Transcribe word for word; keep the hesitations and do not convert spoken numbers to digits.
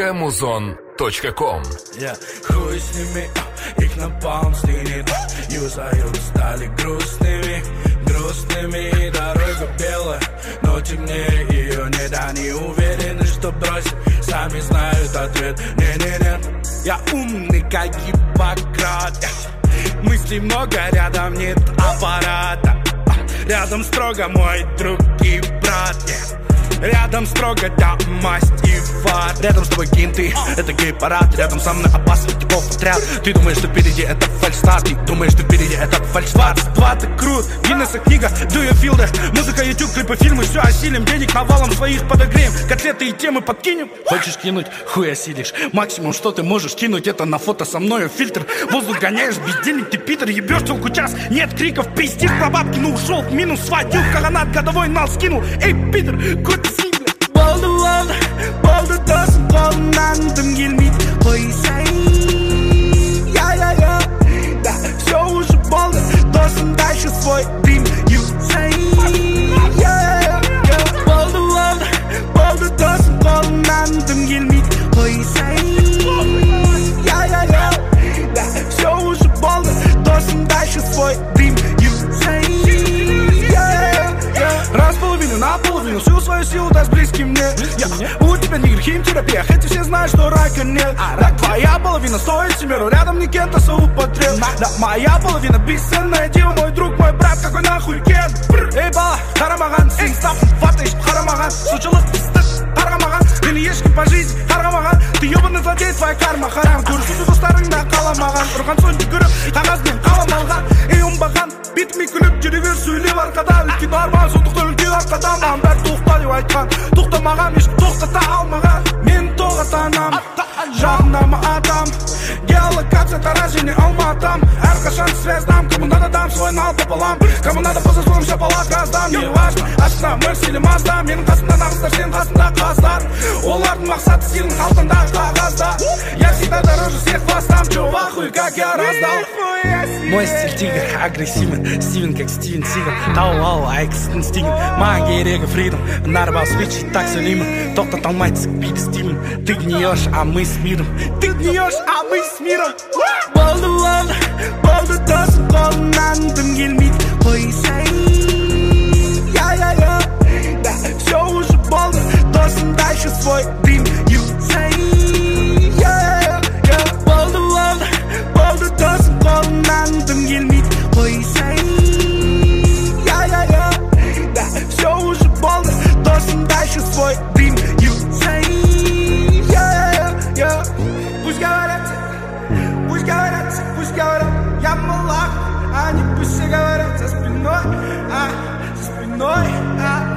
точка музон точка ком. Yeah. Хуй с ними, их напалм стынет, юзают, стали грустными, грустными. Дорога белая, но темнее ее нет. Они уверены, что бросят, сами знают ответ. Не-не-не, я умный, как Гиппократ. Мыслей много, рядом нет аппарата. Рядом строго мой друг и брат. Рядом строго да масть и фар. Рядом с тобой кинты, это гей-парад. Рядом со мной опасный типов отряд. Ты думаешь, что впереди это фальшстарт. Ты думаешь, что впереди это фальшстарт. Два, ты крут, Гиннесса книга, do you feel that? Музыка, ютуб, клипы, фильмы, все осилим. Денег навалом своих подогреем. Котлеты и темы подкинем. Хочешь кинуть, хуй осилишь. Максимум, что ты можешь кинуть, это на фото со мною фильтр. Воздух гоняешь, бездельник, ты питер. Ебешь целку час, нет криков, пиздишь про бабки. Ну ушел в минус, схватил канат, годовой нал скинул. Эй, питер, кот Болды, болды, болды досым қолымнан дым келмейді қойсай. Я-я-я, да, все уже болды, досым дальше свой дым юзай. Я-я-я, болды, болды, болды досым қолымнан дым келмейді қойсай. Я-я-я, да, все уже болды, досым дальше свой дым юзай. Раз половину на половину, всю свою силу дай с близким мне. Я, у тебя не грехим терапия, хотя все знают, что рака нет. Так твоя половина стоит семеру, рядом не кента соупотреб. Да, моя половина бесценная дева, мой друг, мой брат, какой нахуй кен. Эй, бала, қарамаған, сен стап, фатаешь, қарамаған. Случилось пиздец, қарамаған, мені ешкім по жизни, қарамаған. Ты ебаный злодей, твоя карма харам. Көрсету достарыңда қаламаған, ұрған соң жүгіріп, қағазбен қалам алған. Эй, оңбаған, бетіме күліп, жүре бер, сөйлеп арқада. Үлкен арман, сондықты үлкен арқада. Маған бәрі тоқта деп айтқан, тоқтамаған, ешкім тоқтата алмаған. Мен тоқтатанам, жағынама адам. Геолокация Тараз және Алматам. Әрқашан связьдам, кому надо дам свой нал пополам. Кому надо поза словом шапалақ газдам. Не важно, астына Мерс или Мазда. Менің қасымда нағыздар, сенің қасында қаздар. Олардың мақсаты сенің қалтаңда қағазда. Я всегда дороже всех вас там, чувак, хуй, как я раздал. Мой стиль тигр, агрессивен, Стивен как Стивен Сигал. Тауып ал, айкістің стигін. Маған керегі фридом, нарбал свитчить, так сөйлеймін. Тоқтат алмайды биді стилін. Ты гниешь, а мы с миром. Ты гниешь, а мы с миром. Болды, болды, болды досым қолымнан дым келмейді қойсай. Я-я-я, да, все уже болды, досым дальше свой дым юзай. Я-я-я, болды, болды, болды досым қолымнан дым келмейді қойсай. Я-я-я, да, все уже болды, досым дальше свой дым юзай. Я-я-я, пусть говорят, пусть говорят, пусть говорят, я малак, они пусть все говорят за спиной, а, за спиной, а.